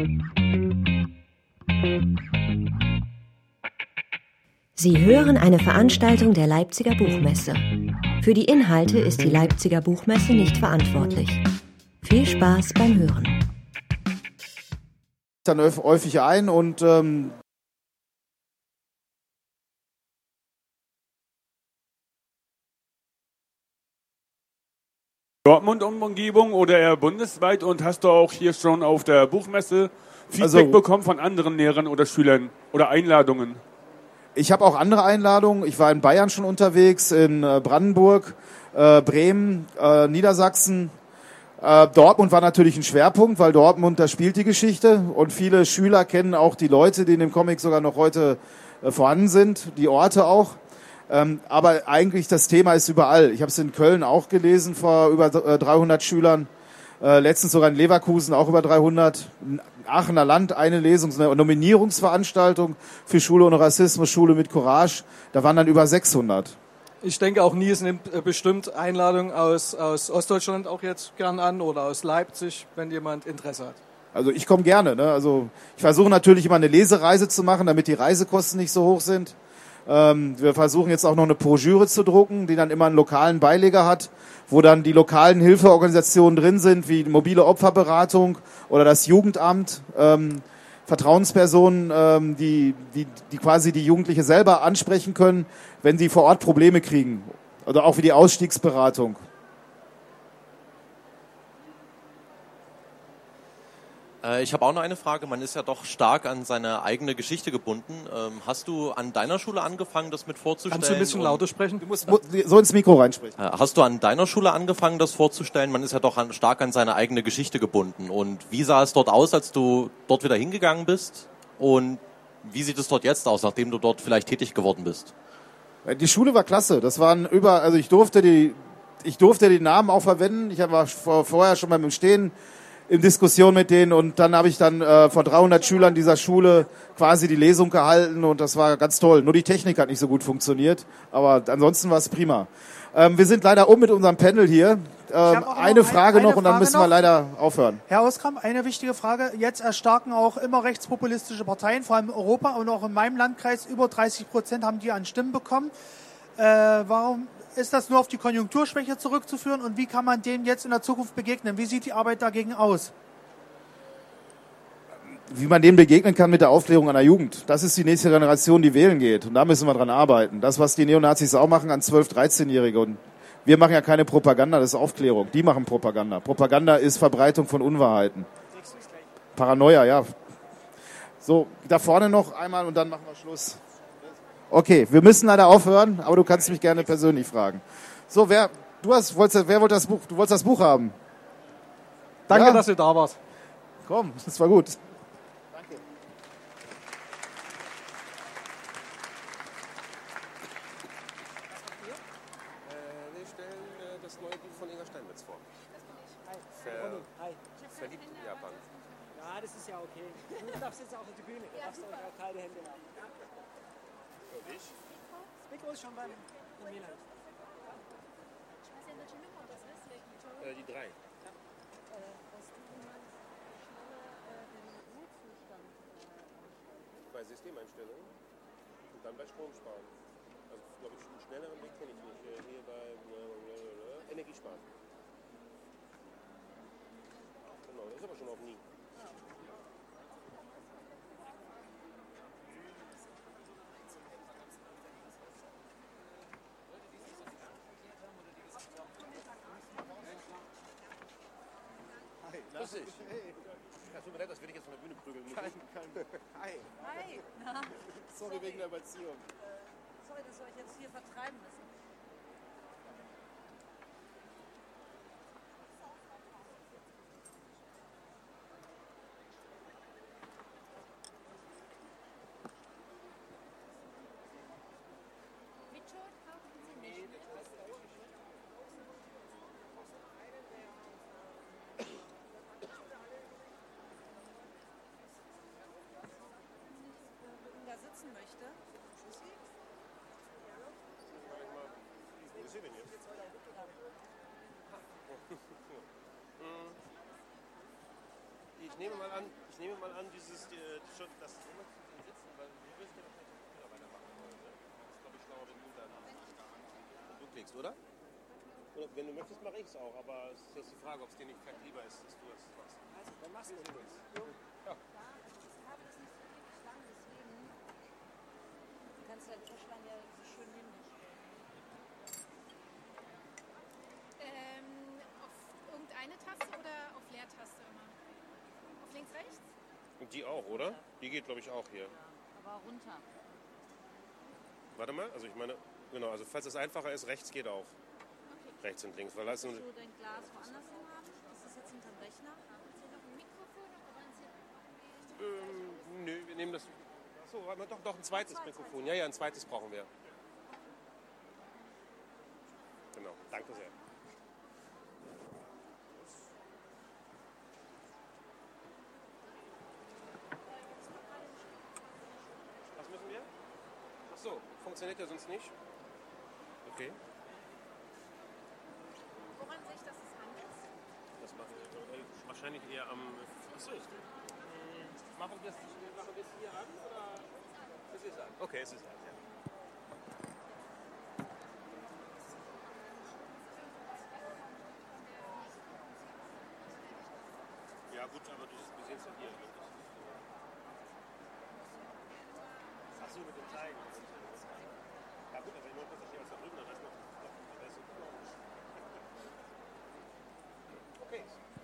Sie hören eine Veranstaltung der Leipziger Buchmesse. Für die Inhalte ist die Leipziger Buchmesse nicht verantwortlich. Viel Spaß beim Hören. Dann häufig ein und Dortmund und Umgebung oder eher bundesweit, und hast du auch hier schon auf der Buchmesse Feedback bekommen von anderen Lehrern oder Schülern oder Einladungen? Ich habe auch andere Einladungen. Ich war in Bayern schon unterwegs, in Brandenburg, Bremen, Niedersachsen. Dortmund war natürlich ein Schwerpunkt, weil Dortmund, da spielt die Geschichte und viele Schüler kennen auch die Leute, die in dem Comic sogar noch heute vorhanden sind, die Orte auch. Aber eigentlich das Thema ist überall. Ich habe es in Köln auch gelesen vor über 300 Schülern. Letztens sogar in Leverkusen auch über 300. Aachener Land eine Lesung, eine Nominierungsveranstaltung für Schule ohne Rassismus, Schule mit Courage. Da waren dann über 600. Ich denke auch Nies nimmt bestimmt Einladungen aus Ostdeutschland auch jetzt gern an oder aus Leipzig, wenn jemand Interesse hat. Also ich komme gerne. Ne? Also ich versuche natürlich immer eine Lesereise zu machen, damit die Reisekosten nicht so hoch sind. Wir versuchen jetzt auch noch eine Broschüre zu drucken, die dann immer einen lokalen Beileger hat, wo dann die lokalen Hilfeorganisationen drin sind, wie mobile Opferberatung oder das Jugendamt, Vertrauenspersonen, die quasi die Jugendliche selber ansprechen können, wenn sie vor Ort Probleme kriegen. Oder auch wie die Ausstiegsberatung. Ich habe auch noch eine Frage. Man ist ja doch stark an seine eigene Geschichte gebunden. Hast du an deiner Schule angefangen, das mit vorzustellen? Kannst du ein bisschen lauter sprechen? Du musst so ins Mikro reinsprechen. Hast du an deiner Schule angefangen, das vorzustellen? Man ist ja doch stark an seine eigene Geschichte gebunden. Und wie sah es dort aus, als du dort wieder hingegangen bist? Und wie sieht es dort jetzt aus, nachdem du dort vielleicht tätig geworden bist? Die Schule war klasse. Das waren also ich durfte die Namen auch verwenden. Ich war vorher schon beim Stehen in Diskussion mit denen und dann habe ich vor 300 Schülern dieser Schule quasi die Lesung gehalten und das war ganz toll. Nur die Technik hat nicht so gut funktioniert, aber ansonsten war es prima. Wir sind leider mit unserem Panel hier. Eine Frage noch und dann müssen wir leider aufhören. Herr Oskram, eine wichtige Frage. Jetzt erstarken auch immer rechtspopulistische Parteien, vor allem in Europa und auch in meinem Landkreis. Über 30% haben die an Stimmen bekommen. Warum ist das nur auf die Konjunkturschwäche zurückzuführen und wie kann man dem jetzt in der Zukunft begegnen? Wie sieht die Arbeit dagegen aus? Wie man dem begegnen kann mit der Aufklärung an der Jugend. Das ist die nächste Generation, die wählen geht. Und da müssen wir dran arbeiten. Das, was die Neonazis auch machen an 12-, 13-Jährige. Und wir machen ja keine Propaganda, das ist Aufklärung. Die machen Propaganda. Propaganda ist Verbreitung von Unwahrheiten. Paranoia, ja. So, da vorne noch einmal und dann machen wir Schluss. Okay, wir müssen leider aufhören, aber du kannst mich gerne persönlich fragen. So, wer wollte das Buch? Du wolltest das Buch haben? Danke, dass ihr da wart. Komm, das war gut. Danke. Wir stellen das neue Buch von Inga Steinmetz vor. Verliebt in Japan. Ja, das ist ja okay. Du darfst jetzt auch auf die Bühne. Du darfst auch keine Hände haben. Und ich? Das Mikro ist schon beim Milan. Die 3. Bei Systemeinstellungen und dann bei Strom sparen. Also, glaube ich, einen schnelleren Weg kenne ich nicht. Hier bei Energiesparen. Genau, das ist aber schon auf nie. Grüß dich. Ja, tut mir leid, dass wir dich jetzt von der Bühne prügeln müssen. Hi. Hi. Na? Sorry wegen der Beziehung. Sorry, dass wir euch jetzt hier vertreiben müssen. Sitzen möchte. Wo ist sie denn jetzt? Ich nehme mal an, dieses, schon, das sitzen, weil du wirst ja wahrscheinlich wieder weitermachen wollen. Ne? Das ist, glaube ich, schlauer, wenn du dann klickst, oder? Oder wenn du möchtest, mache ich es auch. Aber es ist jetzt die Frage, ob es dir nicht vielleicht lieber ist, dass du es machst. Also, dann machst du es. Ja. Ich habe das nicht so wirklich lang, deswegen kannst du dein Tischlein ja so schön hinstellen. Auf irgendeine Taste oder auf Leertaste immer? Auf links, rechts? Und die auch, oder? Die geht, glaube ich, auch hier. Aber runter. Warte mal, also ich meine, genau, also falls es einfacher ist, rechts geht auch. Okay. Rechts und links. Weil Willst du dein Glas woanders hin haben? Ist das jetzt hinterm Rechner? Ist hier noch ein Mikrofon oder wollen Sie nö, wir nehmen das. Achso, doch ein zweites Mikrofon. Ja, ein zweites brauchen wir. Genau, danke sehr. Was müssen wir? Achso, funktioniert ja sonst nicht. Okay. Woran sehe ich, dass es an ist? Das machen wir wahrscheinlich eher am. Achso. Machen wir es hier an oder? Es ist an. Okay, es ist an, ja. Ja gut, aber wir sehen es ja hier. Achso, mit dem Zeigen. Ja gut, aber ich wollte das hier als da drüben, dann ist noch. Okay.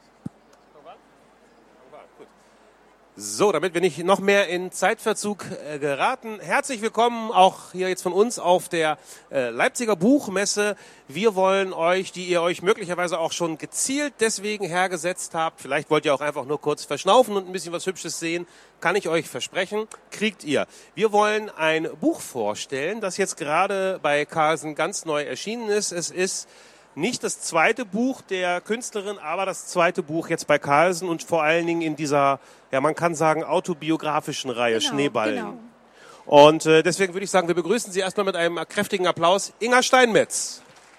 Gut. So, damit wir nicht noch mehr in Zeitverzug geraten, herzlich willkommen auch hier jetzt von uns auf der Leipziger Buchmesse. Wir wollen euch, die ihr euch möglicherweise auch schon gezielt deswegen hergesetzt habt, vielleicht wollt ihr auch einfach nur kurz verschnaufen und ein bisschen was Hübsches sehen, kann ich euch versprechen, kriegt ihr. Wir wollen ein Buch vorstellen, das jetzt gerade bei Carlsen ganz neu erschienen ist. Es ist nicht das zweite Buch der Künstlerin, aber das zweite Buch jetzt bei Carlsen und vor allen Dingen in dieser, ja man kann sagen, autobiografischen Reihe Schneeballen. Genau. Und deswegen würde ich sagen, wir begrüßen Sie erstmal mit einem kräftigen Applaus, Inga Steinmetz.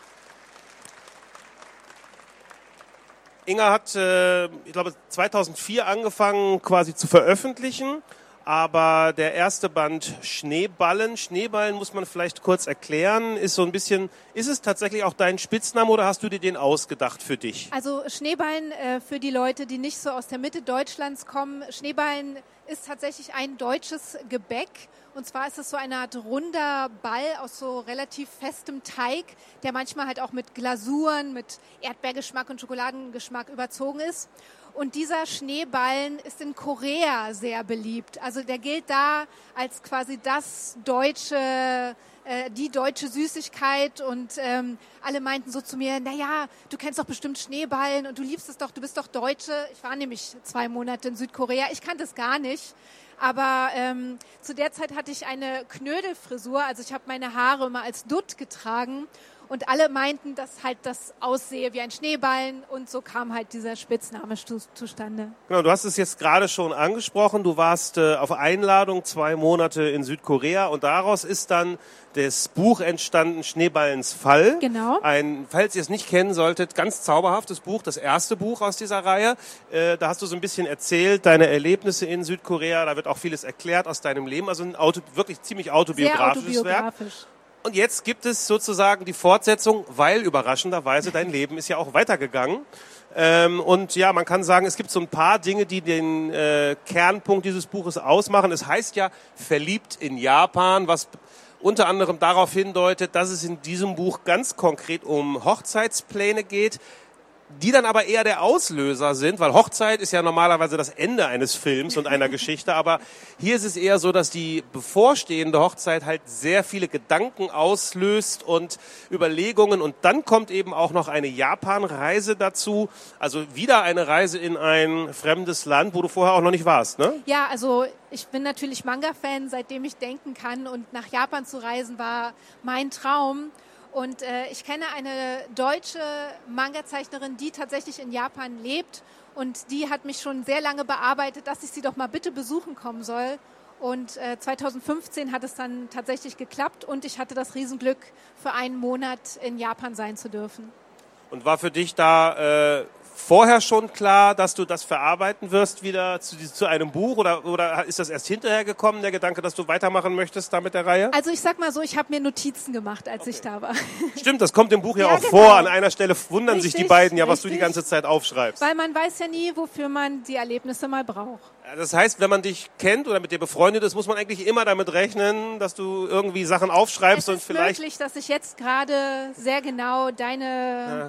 Inga hat, ich glaube, 2004 angefangen quasi zu veröffentlichen. Aber der erste Band Schneeballen muss man vielleicht kurz erklären, ist so ein bisschen, ist es tatsächlich auch dein Spitzname oder hast du dir den ausgedacht für dich? Also Schneeballen, für die Leute, die nicht so aus der Mitte Deutschlands kommen, Schneeballen ist tatsächlich ein deutsches Gebäck. Und zwar ist es so eine Art runder Ball aus so relativ festem Teig, der manchmal halt auch mit Glasuren, mit Erdbeergeschmack und Schokoladengeschmack überzogen ist. Und dieser Schneeballen ist in Korea sehr beliebt. Also der gilt da als quasi die deutsche Süßigkeit. Und alle meinten so zu mir, naja, du kennst doch bestimmt Schneeballen und du liebst es doch, du bist doch Deutsche. Ich war nämlich 2 Monate in Südkorea, ich kannte es gar nicht. Aber zu der Zeit hatte ich eine Knödelfrisur, also ich habe meine Haare immer als Dutt getragen. Und alle meinten, dass halt das aussehe wie ein Schneeballen und so kam halt dieser Spitzname zustande. Genau, du hast es jetzt gerade schon angesprochen. Du warst auf Einladung 2 Monate in Südkorea und daraus ist dann das Buch entstanden, Schneeballens Fall. Genau. Falls ihr es nicht kennen solltet, ganz zauberhaftes Buch, das erste Buch aus dieser Reihe. Da hast du so ein bisschen erzählt, deine Erlebnisse in Südkorea. Da wird auch vieles erklärt aus deinem Leben. Also ein wirklich ziemlich autobiografisches Werk. Und jetzt gibt es sozusagen die Fortsetzung, weil überraschenderweise dein Leben ist ja auch weitergegangen. Und ja, man kann sagen, es gibt so ein paar Dinge, die den Kernpunkt dieses Buches ausmachen. Es heißt ja Verliebt in Japan, was unter anderem darauf hindeutet, dass es in diesem Buch ganz konkret um Hochzeitspläne geht, die dann aber eher der Auslöser sind, weil Hochzeit ist ja normalerweise das Ende eines Films und einer Geschichte, aber hier ist es eher so, dass die bevorstehende Hochzeit halt sehr viele Gedanken auslöst und Überlegungen und dann kommt eben auch noch eine Japan-Reise dazu, also wieder eine Reise in ein fremdes Land, wo du vorher auch noch nicht warst, ne? Ja, also ich bin natürlich Manga-Fan, seitdem ich denken kann und nach Japan zu reisen war mein Traum. Und ich kenne eine deutsche Manga-Zeichnerin, die tatsächlich in Japan lebt. Und die hat mich schon sehr lange bearbeitet, dass ich sie doch mal bitte besuchen kommen soll. Und 2015 hat es dann tatsächlich geklappt. Und ich hatte das Riesenglück, für einen Monat in Japan sein zu dürfen. Und war für dich da vorher schon klar, dass du das verarbeiten wirst wieder zu einem Buch oder ist das erst hinterher gekommen, der Gedanke, dass du weitermachen möchtest da mit der Reihe? Also ich sag mal so, ich habe mir Notizen gemacht, als ich da war. Stimmt, das kommt im Buch ja auch genau. vor. An einer Stelle wundern sich die Richtig, beiden ja, was du die richtig. ganze Zeit aufschreibst. Weil man weiß ja nie, wofür man die Erlebnisse mal braucht. Das heißt, wenn man dich kennt oder mit dir befreundet ist, muss man eigentlich immer damit rechnen, dass du irgendwie Sachen aufschreibst und vielleicht... Es ist möglich, dass ich jetzt gerade sehr genau deine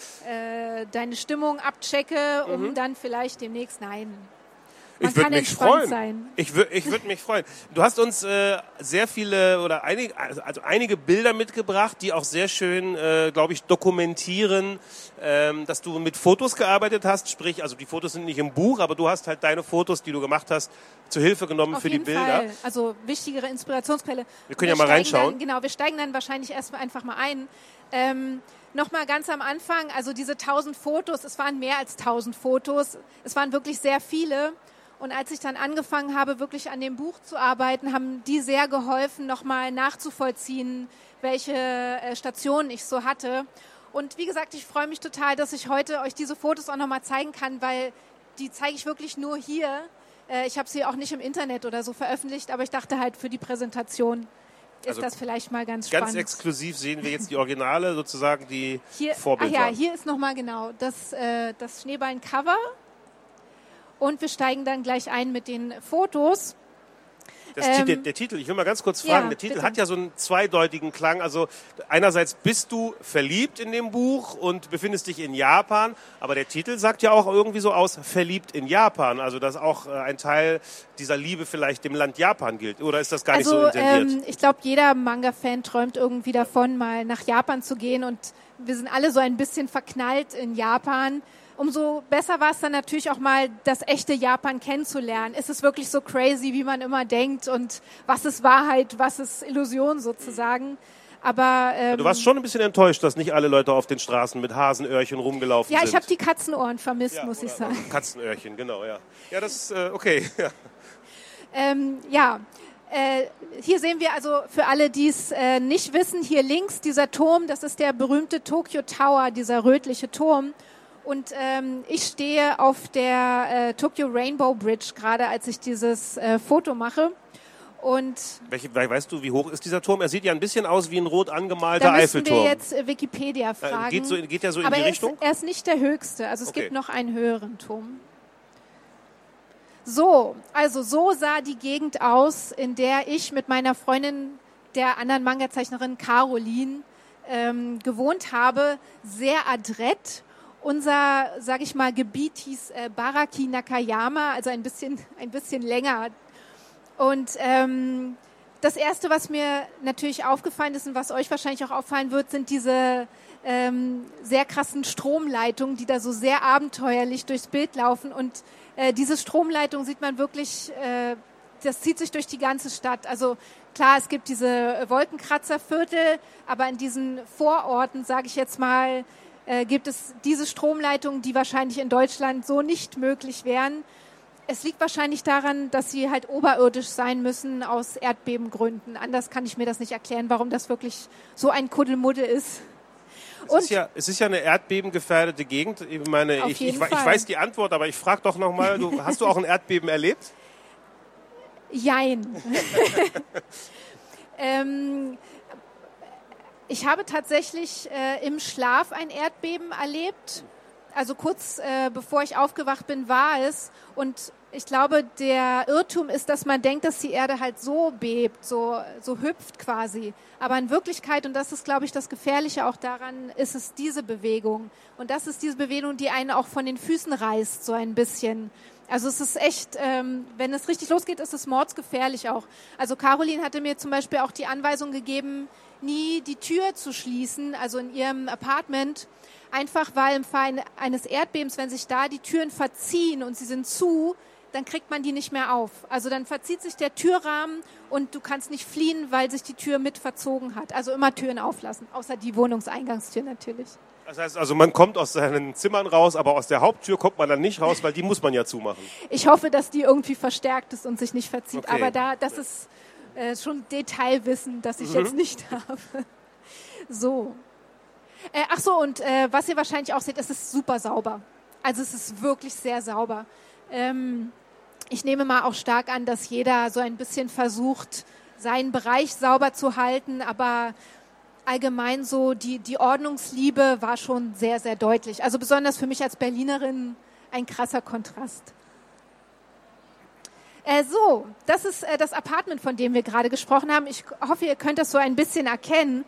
Stimmung abchecke, um dann vielleicht demnächst, nein. Man Ich würde kann mich entspannt freuen. sein. Ich würde mich freuen. Du hast uns sehr viele oder einige Bilder mitgebracht, die auch sehr schön, glaube ich, dokumentieren, dass du mit Fotos gearbeitet hast. Sprich, also die Fotos sind nicht im Buch, aber du hast halt deine Fotos, die du gemacht hast, zur Hilfe genommen Auf für die jeden Bilder. Fall. Also wichtigere Inspirationsquelle. Wir können ja mal reinschauen. Wir steigen dann wahrscheinlich einfach mal ein. Nochmal ganz am Anfang, also diese 1000 Fotos, es waren mehr als 1000 Fotos, es waren wirklich sehr viele. Und als ich dann angefangen habe, wirklich an dem Buch zu arbeiten, haben die sehr geholfen, nochmal nachzuvollziehen, welche Stationen ich so hatte. Und wie gesagt, ich freue mich total, dass ich heute euch diese Fotos auch nochmal zeigen kann, weil die zeige ich wirklich nur hier. Ich habe sie auch nicht im Internet oder so veröffentlicht, aber ich dachte halt für die Präsentation ist das vielleicht mal ganz spannend. Ganz exklusiv sehen wir jetzt die Originale, sozusagen die hier, Vorbilder. Hier ist nochmal genau das Schneeballen-Cover. Und wir steigen dann gleich ein mit den Fotos. Der Titel, ich will mal ganz kurz fragen, der Titel bitte. hat ja so einen zweideutigen Klang. Also einerseits bist du verliebt in dem Buch und befindest dich in Japan, aber der Titel sagt ja auch irgendwie so aus, verliebt in Japan. Also dass auch ein Teil dieser Liebe vielleicht dem Land Japan gilt. Oder ist das gar nicht so intendiert? Ich glaube, jeder Manga-Fan träumt irgendwie davon, mal nach Japan zu gehen. Und wir sind alle so ein bisschen verknallt in Japan. Umso besser war es dann natürlich auch mal, das echte Japan kennenzulernen. Ist es wirklich so crazy, wie man immer denkt? Und was ist Wahrheit, was ist Illusion sozusagen? Aber du warst schon ein bisschen enttäuscht, dass nicht alle Leute auf den Straßen mit Hasenöhrchen rumgelaufen sind. Ja, ich habe die Katzenohren vermisst, muss ich sagen. Katzenöhrchen, genau, ja. Ja, das ist okay. Ja. Hier sehen wir also für alle, die es nicht wissen, hier links dieser Turm, das ist der berühmte Tokyo Tower, dieser rötliche Turm. Und ich stehe auf der Tokyo Rainbow Bridge, gerade als ich dieses Foto mache. Und weißt du, wie hoch ist dieser Turm? Er sieht ja ein bisschen aus wie ein rot angemalter Eiffelturm. Da müssen wir jetzt Wikipedia fragen. Geht der so in Aber die Richtung? Er ist nicht der höchste. Also es gibt noch einen höheren Turm. So sah die Gegend aus, in der ich mit meiner Freundin, der anderen Manga-Zeichnerin Caroline, gewohnt habe. Sehr adrett. Unser, sag ich mal, Gebiet hieß Baraki Nakayama, also ein bisschen länger. Und das Erste, was mir natürlich aufgefallen ist und was euch wahrscheinlich auch auffallen wird, sind diese sehr krassen Stromleitungen, die da so sehr abenteuerlich durchs Bild laufen. Und diese Stromleitung sieht man wirklich, das zieht sich durch die ganze Stadt. Also klar, es gibt diese Wolkenkratzerviertel, aber in diesen Vororten, sage ich jetzt mal, gibt es diese Stromleitungen, die wahrscheinlich in Deutschland so nicht möglich wären. Es liegt wahrscheinlich daran, dass sie halt oberirdisch sein müssen aus Erdbebengründen. Anders kann ich mir das nicht erklären, warum das wirklich so ein Kuddelmuddel ist. Es ist ja eine erdbebengefährdete Gegend. Ich meine, ich weiß die Antwort, aber ich frage doch nochmal, hast du auch ein Erdbeben erlebt? Jein. Ich habe tatsächlich im Schlaf ein Erdbeben erlebt. Also kurz bevor ich aufgewacht bin, war es. Und ich glaube, der Irrtum ist, dass man denkt, dass die Erde halt so bebt, so hüpft quasi. Aber in Wirklichkeit, und das ist, glaube ich, das Gefährliche auch daran, ist es diese Bewegung. Und das ist diese Bewegung, die einen auch von den Füßen reißt, so ein bisschen. Also es ist echt, wenn es richtig losgeht, ist es mordsgefährlich auch. Also Caroline hatte mir zum Beispiel auch die Anweisung gegeben, nie die Tür zu schließen, also in ihrem Apartment, einfach weil im Fall eines Erdbebens, wenn sich da die Türen verziehen und sie sind zu, dann kriegt man die nicht mehr auf. Also dann verzieht sich der Türrahmen und du kannst nicht fliehen, weil sich die Tür mit verzogen hat. Also immer Türen auflassen, außer die Wohnungseingangstür natürlich. Das heißt also, man kommt aus seinen Zimmern raus, aber aus der Haupttür kommt man dann nicht raus, weil die muss man ja zumachen. Ich hoffe, dass die irgendwie verstärkt ist und sich nicht verzieht. Okay. Aber das ist schon Detailwissen, das ich jetzt nicht habe. So. Und was ihr wahrscheinlich auch seht, es ist super sauber. Also es ist wirklich sehr sauber. Ich nehme mal auch stark an, dass jeder so ein bisschen versucht, seinen Bereich sauber zu halten, aber allgemein so die Ordnungsliebe war schon sehr, sehr deutlich. Also besonders für mich als Berlinerin ein krasser Kontrast. So, das ist das Apartment, von dem wir gerade gesprochen haben. Ich hoffe, ihr könnt das so ein bisschen erkennen.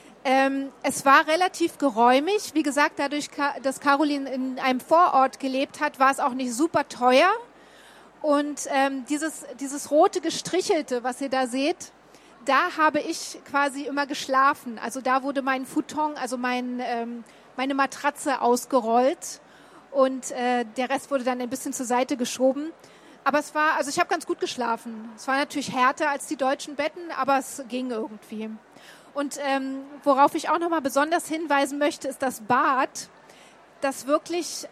Es war relativ geräumig. Wie gesagt, dadurch, dass Caroline in einem Vorort gelebt hat, war es auch nicht super teuer. Und dieses rote Gestrichelte, was ihr da seht, da habe ich quasi immer geschlafen. Also da wurde mein Futon, also meine Matratze ausgerollt und der Rest wurde dann ein bisschen zur Seite geschoben. Aber ich habe ganz gut geschlafen. Es war natürlich härter als die deutschen Betten, aber es ging irgendwie. Und worauf ich auch nochmal besonders hinweisen möchte, ist das Bad, das wirklich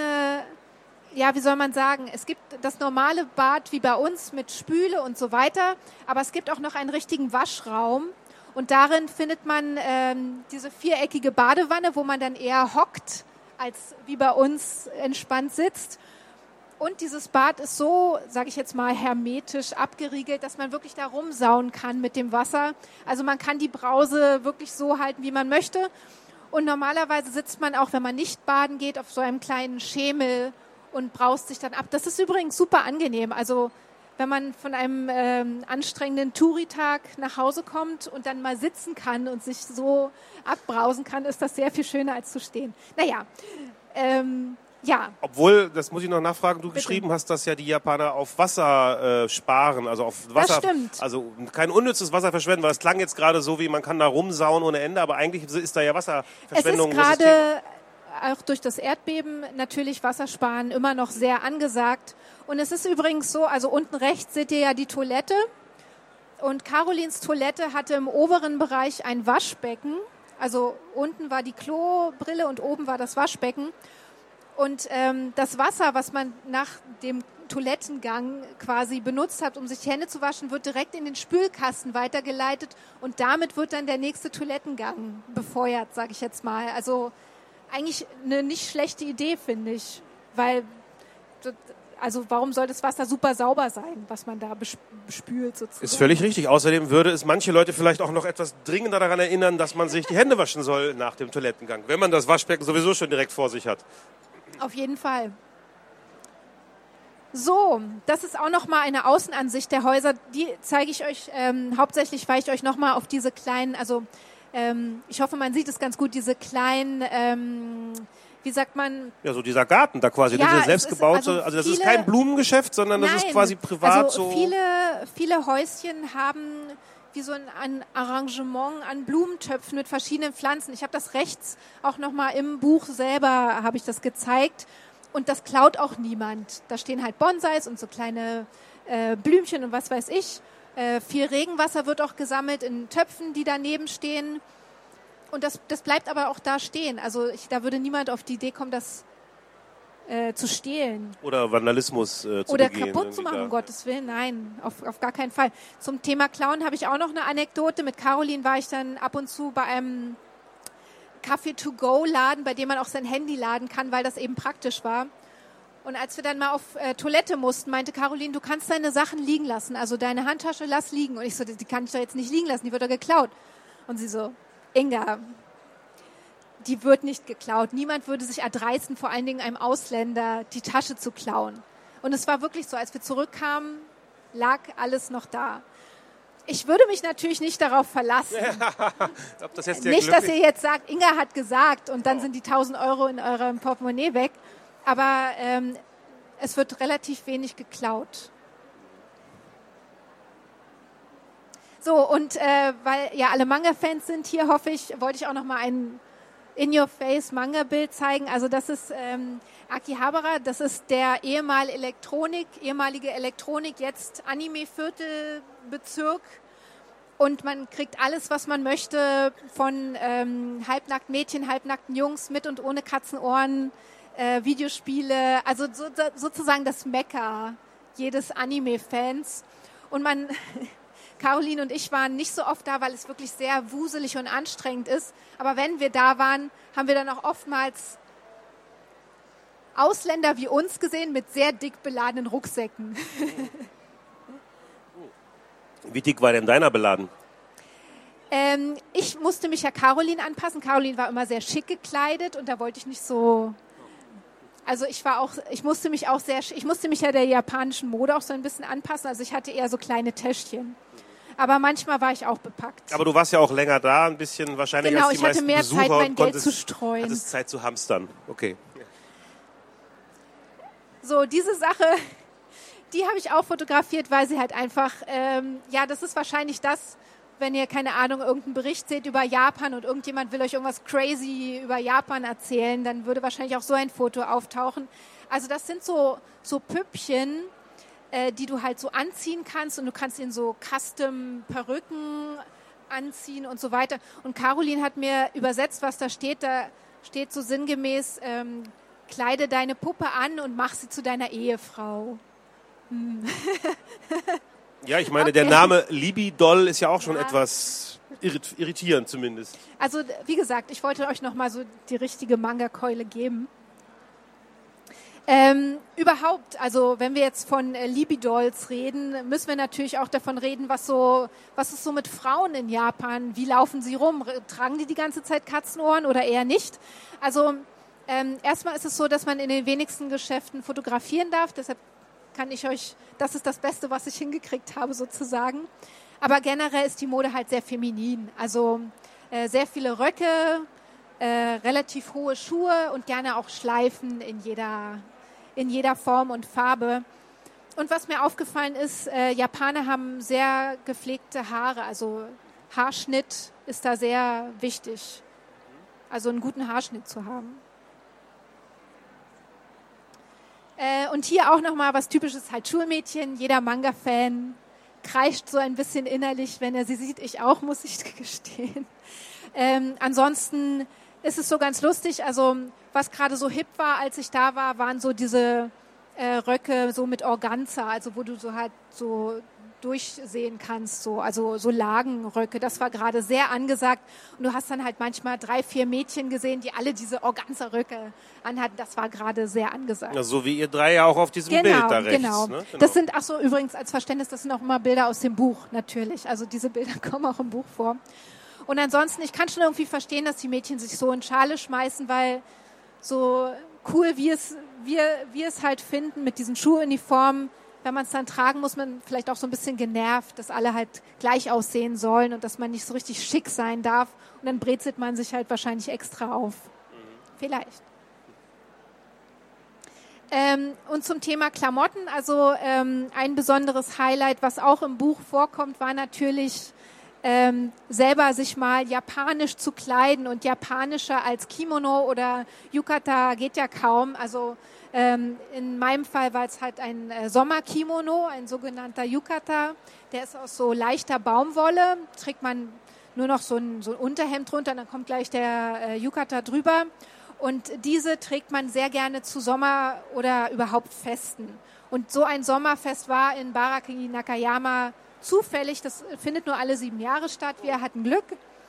wie soll man sagen, es gibt das normale Bad wie bei uns mit Spüle und so weiter, aber es gibt auch noch einen richtigen Waschraum und darin findet man diese viereckige Badewanne, wo man dann eher hockt, als wie bei uns entspannt sitzt. Und dieses Bad ist so, sage ich jetzt mal, hermetisch abgeriegelt, dass man wirklich da rumsauen kann mit dem Wasser. Also man kann die Brause wirklich so halten, wie man möchte. Und normalerweise sitzt man auch, wenn man nicht baden geht, auf so einem kleinen Schemel und braust sich dann ab. Das ist übrigens super angenehm. Also wenn man von einem anstrengenden Touritag nach Hause kommt und dann mal sitzen kann und sich so abbrausen kann, ist das sehr viel schöner als zu stehen. Naja, ja. Obwohl, das muss ich noch nachfragen, du geschrieben hast, dass ja die Japaner auf Wasser sparen, also auf Wasser, das stimmt. Also kein unnützes Wasser verschwenden, weil es klang jetzt gerade so, wie man kann da rumsauen ohne Ende, aber eigentlich ist da ja Wasserverschwendung. Es ist gerade auch durch das Erdbeben natürlich Wassersparen immer noch sehr angesagt. Und es ist übrigens so, also unten rechts seht ihr ja die Toilette und Carolins Toilette hatte im oberen Bereich ein Waschbecken, also unten war die Klobrille und oben war das Waschbecken. Und das Wasser, was man nach dem Toilettengang quasi benutzt hat, um sich die Hände zu waschen, wird direkt in den Spülkasten weitergeleitet und damit wird dann der nächste Toilettengang befeuert, sage ich jetzt mal. Also eigentlich eine nicht schlechte Idee, finde ich, weil also warum soll das Wasser super sauber sein, was man da bespült sozusagen? Ist völlig richtig. Außerdem würde es manche Leute vielleicht auch noch etwas dringender daran erinnern, dass man sich die Hände waschen soll nach dem Toilettengang, wenn man das Waschbecken sowieso schon direkt vor sich hat. Auf jeden Fall. So, das ist auch nochmal eine Außenansicht der Häuser. Die zeige ich euch hauptsächlich, weil ich euch nochmal auf diese kleinen, also ich hoffe, man sieht es ganz gut, diese kleinen, wie sagt man? Ja, so dieser Garten da quasi, ja, diese selbstgebaute, also das ist kein Blumengeschäft, sondern das ist quasi privat also so. Viele Häuschen haben wie so ein Arrangement an Blumentöpfen mit verschiedenen Pflanzen. Ich habe das rechts auch nochmal im Buch selber, habe ich das gezeigt. Und das klaut auch niemand. Da stehen halt Bonsais und so kleine Blümchen und was weiß ich. Viel Regenwasser wird auch gesammelt in Töpfen, die daneben stehen. Und das bleibt aber auch da stehen. Also da würde niemand auf die Idee kommen, das zu stehlen. Oder Vandalismus zu oder begehen. Oder kaputt zu machen, um Gottes Willen. Nein, auf gar keinen Fall. Zum Thema Klauen habe ich auch noch eine Anekdote. Mit Caroline war ich dann ab und zu bei einem Kaffee-to-go-Laden, bei dem man auch sein Handy laden kann, weil das eben praktisch war. Und als wir dann mal auf Toilette mussten, meinte Caroline, du kannst deine Sachen liegen lassen. Also deine Handtasche lass liegen. Und ich so, die kann ich doch jetzt nicht liegen lassen, die wird doch geklaut. Und sie so, Inga, die wird nicht geklaut. Niemand würde sich erdreisten, vor allen Dingen einem Ausländer, die Tasche zu klauen. Und es war wirklich so, als wir zurückkamen, lag alles noch da. Ich würde mich natürlich nicht darauf verlassen. Ob das jetzt nicht, dass ihr jetzt sagt, Inga hat gesagt und dann sind die 1.000 € in eurem Portemonnaie weg. Aber es wird relativ wenig geklaut. So, und weil ja alle Manga-Fans sind hier, hoffe ich, wollte ich auch noch mal ein In-Your-Face-Manga-Bild zeigen. Also das ist Akihabara, das ist der ehemalige Elektronik, jetzt Anime-Viertelbezirk. Und man kriegt alles, was man möchte, von halbnackten Mädchen, halbnackten Jungs, mit und ohne Katzenohren, Videospiele, also sozusagen das Mekka jedes Anime-Fans. Und Caroline und ich waren nicht so oft da, weil es wirklich sehr wuselig und anstrengend ist. Aber wenn wir da waren, haben wir dann auch oftmals Ausländer wie uns gesehen mit sehr dick beladenen Rucksäcken. Wie dick war denn deiner beladen? Ich musste mich ja Caroline anpassen. Caroline war immer sehr schick gekleidet und da wollte ich nicht so... Also ich musste mich ja der japanischen Mode auch so ein bisschen anpassen. Also ich hatte eher so kleine Täschchen. Aber manchmal war ich auch bepackt. Aber du warst ja auch länger da, ein bisschen wahrscheinlich als die meisten Besucher. Genau, ich hatte mehr Zeit, mein Geld zu streuen. Hattest Zeit zu hamstern. Okay. So, diese Sache, die habe ich auch fotografiert, weil sie halt einfach, das ist wahrscheinlich das, wenn ihr, keine Ahnung, irgendeinen Bericht seht über Japan und irgendjemand will euch irgendwas crazy über Japan erzählen, dann würde wahrscheinlich auch so ein Foto auftauchen. Also das sind so Püppchen, die du halt so anziehen kannst und du kannst in so Custom-Perücken anziehen und so weiter. Und Caroline hat mir übersetzt, was da steht. Da steht so sinngemäß, kleide deine Puppe an und mach sie zu deiner Ehefrau. Ja, ich meine, der Name Libidoll ist ja auch schon etwas irritierend zumindest. Also, wie gesagt, ich wollte euch nochmal so die richtige Manga-Keule geben. Überhaupt, also wenn wir jetzt von Libidolls reden, müssen wir natürlich auch davon reden, was ist so mit Frauen in Japan? Wie laufen sie rum? Tragen die ganze Zeit Katzenohren oder eher nicht? Also erstmal ist es so, dass man in den wenigsten Geschäften fotografieren darf. Deshalb das ist das Beste, was ich hingekriegt habe sozusagen. Aber generell ist die Mode halt sehr feminin. Also sehr viele Röcke, relativ hohe Schuhe und gerne auch Schleifen in jeder Form und Farbe. Und was mir aufgefallen ist, Japaner haben sehr gepflegte Haare. Also Haarschnitt ist da sehr wichtig. Also einen guten Haarschnitt zu haben. Und hier auch nochmal was Typisches, halt Schulmädchen. Jeder Manga-Fan kreischt so ein bisschen innerlich, wenn er sie sieht. Ich auch, muss ich gestehen. Ansonsten ist es so ganz lustig. Also was gerade so hip war, als ich da war, waren so diese Röcke so mit Organza, also wo du so halt so durchsehen kannst, also so Lagenröcke. Das war gerade sehr angesagt. Und du hast dann halt manchmal 3, 4 Mädchen gesehen, die alle diese Organza-Röcke anhatten. Das war gerade sehr angesagt. Ja, so wie ihr drei ja auch auf diesem Bild da rechts. Genau. Ne? Das sind, übrigens als Verständnis, das sind auch immer Bilder aus dem Buch, natürlich. Also diese Bilder kommen auch im Buch vor. Und ansonsten, ich kann schon irgendwie verstehen, dass die Mädchen sich so in Schale schmeißen, weil so cool, wie wir es halt finden mit diesen Schuluniformen, wenn man es dann tragen, muss man vielleicht auch so ein bisschen genervt, dass alle halt gleich aussehen sollen und dass man nicht so richtig schick sein darf. Und dann brezelt man sich halt wahrscheinlich extra auf. Vielleicht. Und zum Thema Klamotten, also ein besonderes Highlight, was auch im Buch vorkommt, war natürlich selber sich mal japanisch zu kleiden. Und japanischer als Kimono oder Yukata geht ja kaum. Also in meinem Fall war es halt ein Sommerkimono, ein sogenannter Yukata. Der ist aus so leichter Baumwolle, trägt man nur noch so ein Unterhemd drunter, dann kommt gleich der Yukata drüber. Und diese trägt man sehr gerne zu Sommer- oder überhaupt Festen. Und so ein Sommerfest war in Baraki Nakayama zufällig, das findet nur alle 7 Jahre statt. Wir hatten Glück.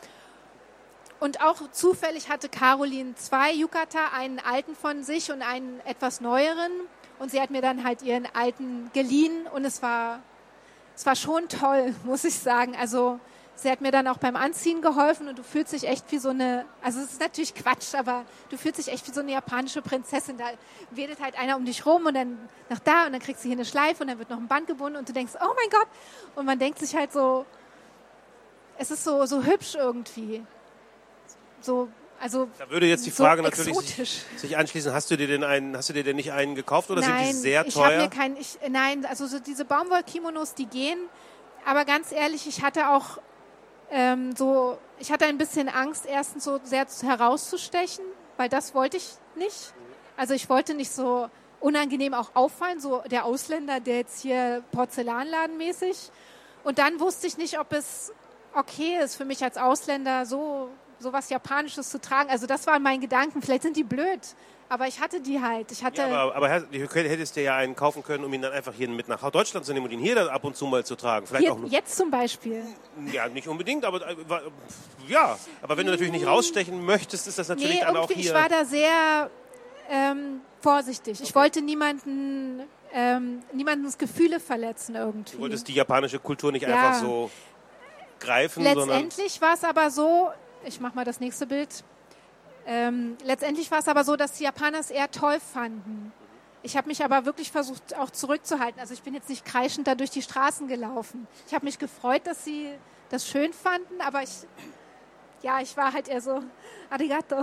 Und auch zufällig hatte Caroline 2 Yukata, einen alten von sich und einen etwas neueren. Und sie hat mir dann halt ihren alten geliehen und es war schon toll, muss ich sagen. Also sie hat mir dann auch beim Anziehen geholfen und du fühlst dich echt wie so eine, also es ist natürlich Quatsch, aber du fühlst dich echt wie so eine japanische Prinzessin. Da wedelt halt einer um dich rum und dann nach da und dann kriegst du hier eine Schleife und dann wird noch ein Band gebunden und du denkst, oh mein Gott. Und man denkt sich halt so, es ist so hübsch irgendwie. So, also da würde jetzt die Frage so natürlich sich anschließen, hast du dir denn nicht einen gekauft oder Nein, sind die sehr teuer? Nein, also so diese Baumwollkimonos, die gehen, aber ganz ehrlich, ich hatte auch ich hatte ein bisschen Angst, erstens so sehr herauszustechen, weil das wollte ich nicht. Also ich wollte nicht so unangenehm auch auffallen, so der Ausländer, der jetzt hier Porzellanladenmäßig. Und dann wusste ich nicht, ob es okay ist für mich als Ausländer so was Japanisches zu tragen. Also das waren meine Gedanken. Vielleicht sind die blöd, aber ich hatte die halt. Aber du hättest dir ja einen kaufen können, um ihn dann einfach hier mit nach Deutschland zu nehmen und ihn hier dann ab und zu mal zu tragen. Vielleicht hier, auch jetzt zum Beispiel. Ja, nicht unbedingt, aber ja. Aber wenn du natürlich nicht rausstechen möchtest, ist das natürlich dann auch hier. Ich war da sehr vorsichtig. Ich wollte niemandens Gefühle verletzen irgendwie. Du wolltest die japanische Kultur nicht einfach so greifen, letztendlich war es aber so, ich mache mal das nächste Bild, letztendlich war es aber so, dass die Japaner es eher toll fanden. Ich habe mich aber wirklich versucht, auch zurückzuhalten. Also ich bin jetzt nicht kreischend da durch die Straßen gelaufen. Ich habe mich gefreut, dass sie das schön fanden, aber ich war halt eher so, arigato.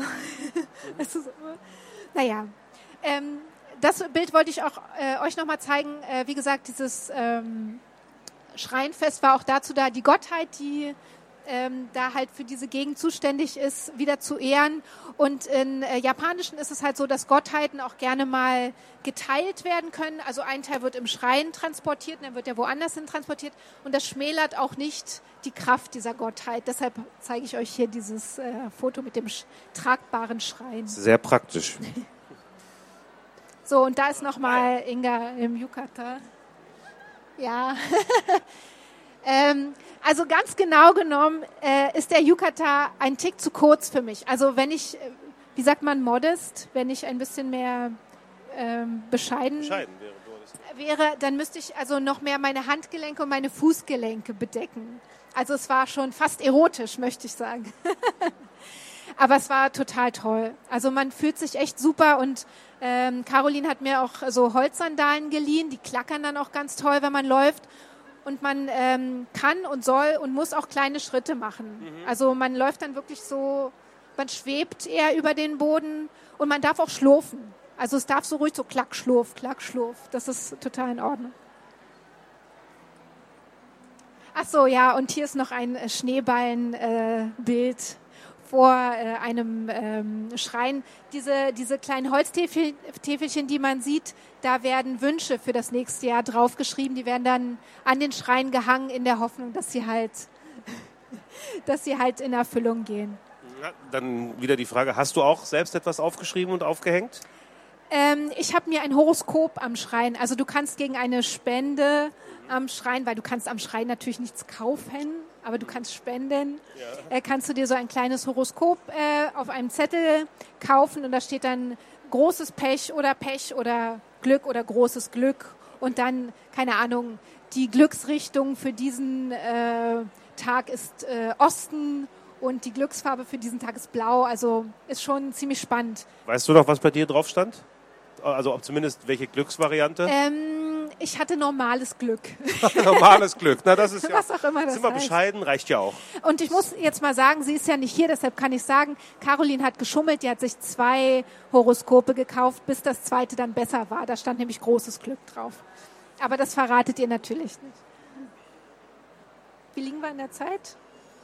Naja, das Bild wollte ich auch euch nochmal zeigen. Wie gesagt, dieses Schreienfest war auch dazu da, die Gottheit, die da halt für diese Gegend zuständig ist, wieder zu ehren. Und in Japanischen ist es halt so, dass Gottheiten auch gerne mal geteilt werden können. Also ein Teil wird im Schrein transportiert, und dann wird er woanders hin transportiert. Und das schmälert auch nicht die Kraft dieser Gottheit. Deshalb zeige ich euch hier dieses Foto mit dem tragbaren Schrein. Sehr praktisch. So, und da ist nochmal Inga im Yukata. Ja. Also ganz genau genommen ist der Yukata ein Tick zu kurz für mich. Also wenn ich, wie sagt man, modest, wenn ich ein bisschen mehr bescheiden wäre, dann müsste ich also noch mehr meine Handgelenke und meine Fußgelenke bedecken. Also es war schon fast erotisch, möchte ich sagen. Aber es war total toll. Also man fühlt sich echt super und Caroline hat mir auch so Holzsandalen geliehen, die klackern dann auch ganz toll, wenn man läuft. Und man kann und soll und muss auch kleine Schritte machen. Also man läuft dann wirklich so, man schwebt eher über den Boden und man darf auch schlurfen. Also es darf so ruhig so klack, schlurf. Das ist total in Ordnung. Ach so, ja, und hier ist noch ein Schneeballenbild vor einem Schrein. Diese kleinen Holztäfelchen, die man sieht, da werden Wünsche für das nächste Jahr draufgeschrieben. Die werden dann an den Schrein gehangen in der Hoffnung, dass sie halt in Erfüllung gehen. Ja, dann wieder die Frage, hast du auch selbst etwas aufgeschrieben und aufgehängt? Ich habe mir ein Horoskop am Schrein. Also du kannst gegen eine Spende am Schrein, weil du kannst am Schrein natürlich nichts kaufen, aber du kannst spenden. Kannst du dir so ein kleines Horoskop auf einem Zettel kaufen und da steht dann großes Pech oder Glück oder großes Glück und dann, keine Ahnung, die Glücksrichtung für diesen Tag ist Osten und die Glücksfarbe für diesen Tag ist blau. Also ist schon ziemlich spannend. Weißt du noch, was bei dir drauf stand? Also zumindest welche Glücksvariante? Ich hatte normales Glück. Normales Glück. Na, das ist ja. Was auch immer das sind wir heißt. bescheiden, reicht ja auch. Und ich muss jetzt mal sagen, sie ist ja nicht hier, deshalb kann ich sagen, Caroline hat geschummelt, die hat sich 2 Horoskope gekauft, bis das zweite dann besser war. Da stand nämlich großes Glück drauf. Aber das verratet ihr natürlich nicht. Wie liegen wir in der Zeit?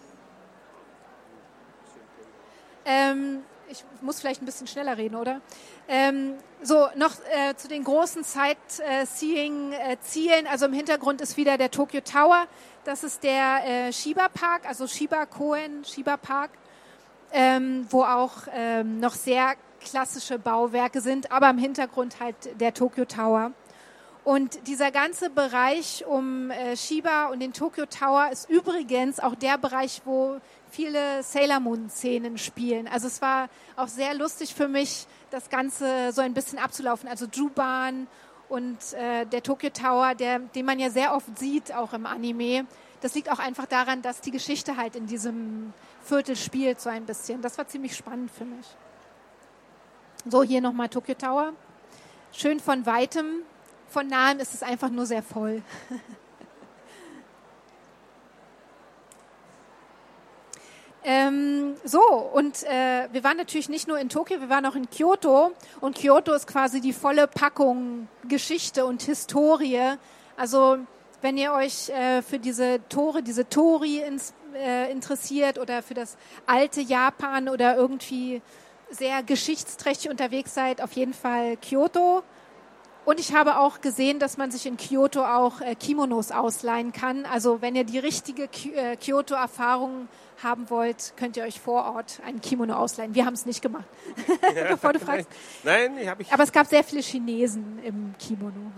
Ich muss vielleicht ein bisschen schneller reden, oder? Noch zu den großen Sightseeing-Zielen. Also im Hintergrund ist wieder der Tokyo Tower. Das ist der Shiba Park, also Shiba Park, wo auch noch sehr klassische Bauwerke sind, aber im Hintergrund halt der Tokyo Tower. Und dieser ganze Bereich um Shiba und den Tokyo Tower ist übrigens auch der Bereich, wo viele Sailor Moon-Szenen spielen. Also es war auch sehr lustig für mich, das Ganze so ein bisschen abzulaufen. Also Juban und der Tokyo Tower, den man ja sehr oft sieht, auch im Anime. Das liegt auch einfach daran, dass die Geschichte halt in diesem Viertel spielt, so ein bisschen. Das war ziemlich spannend für mich. So, hier nochmal Tokyo Tower. Schön von Weitem. Von Nahem ist es einfach nur sehr voll. Wir waren natürlich nicht nur in Tokio, wir waren auch in Kyoto. Und Kyoto ist quasi die volle Packung Geschichte und Historie. Also wenn ihr euch für diese Tori interessiert oder für das alte Japan oder irgendwie sehr geschichtsträchtig unterwegs seid, auf jeden Fall Kyoto. Und ich habe auch gesehen, dass man sich in Kyoto auch Kimonos ausleihen kann. Also wenn ihr die richtige Kyoto-Erfahrung haben wollt, könnt ihr euch vor Ort ein Kimono ausleihen. Wir haben es nicht gemacht, Ja, bevor du fragst. Nein, Aber es gab sehr viele Chinesen im Kimono.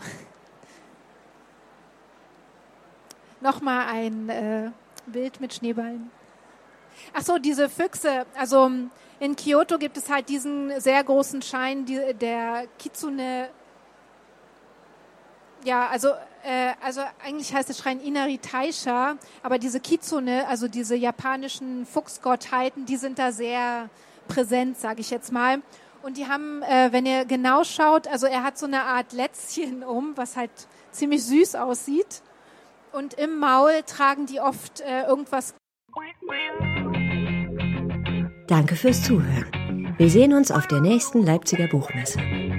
Nochmal ein Bild mit Schneeballen. Ach so, diese Füchse. Also in Kyoto gibt es halt diesen sehr großen Schein, der Kitsune. Ja, also eigentlich heißt es Schrein Inari Taisha, aber diese Kitsune, also diese japanischen Fuchsgottheiten, die sind da sehr präsent, sage ich jetzt mal. Und die haben, wenn ihr genau schaut, also er hat so eine Art Lätzchen was halt ziemlich süß aussieht. Und im Maul tragen die oft irgendwas. Danke fürs Zuhören. Wir sehen uns auf der nächsten Leipziger Buchmesse.